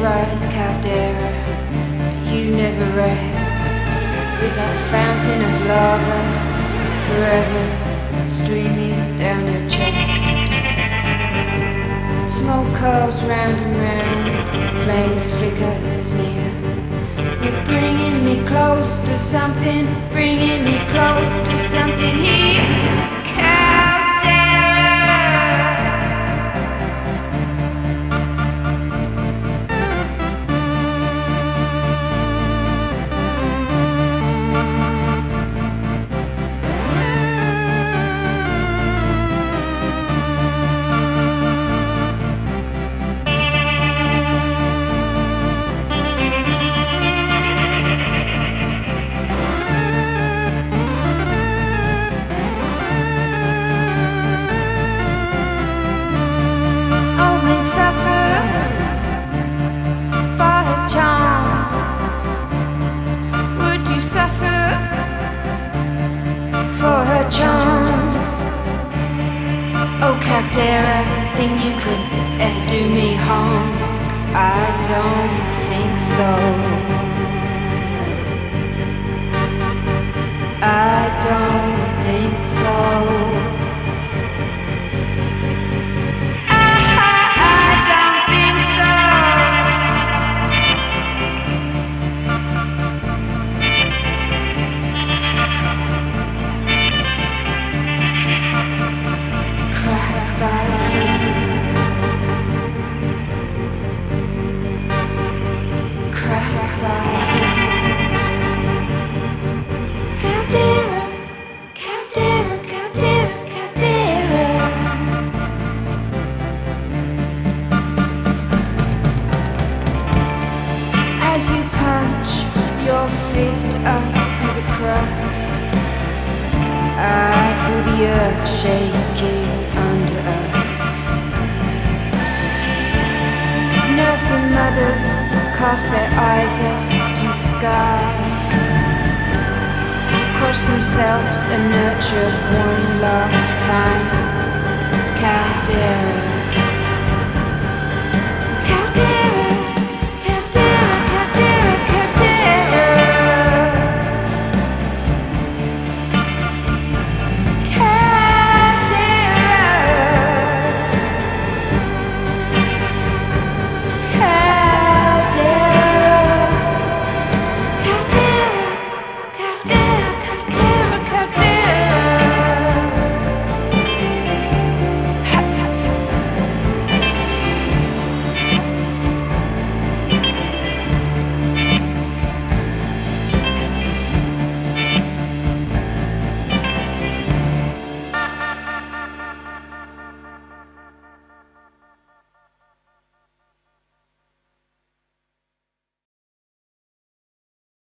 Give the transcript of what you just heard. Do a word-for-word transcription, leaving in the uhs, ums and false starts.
rise, Caldera, but you never rest. With that fountain of lava forever streaming down your chest. Smoke curls round and round, flames flicker and sneer. You're bringing me close to something, bringing me close to something here. For her charms, oh Caldera, think you could ever do me harm? 'Cause I don't think so. I don't think so. As you punch your fist up through the crust, I feel the earth shaking under us. Nursing mothers cast their eyes up to the sky, crush themselves and nurture one last time. Caldera.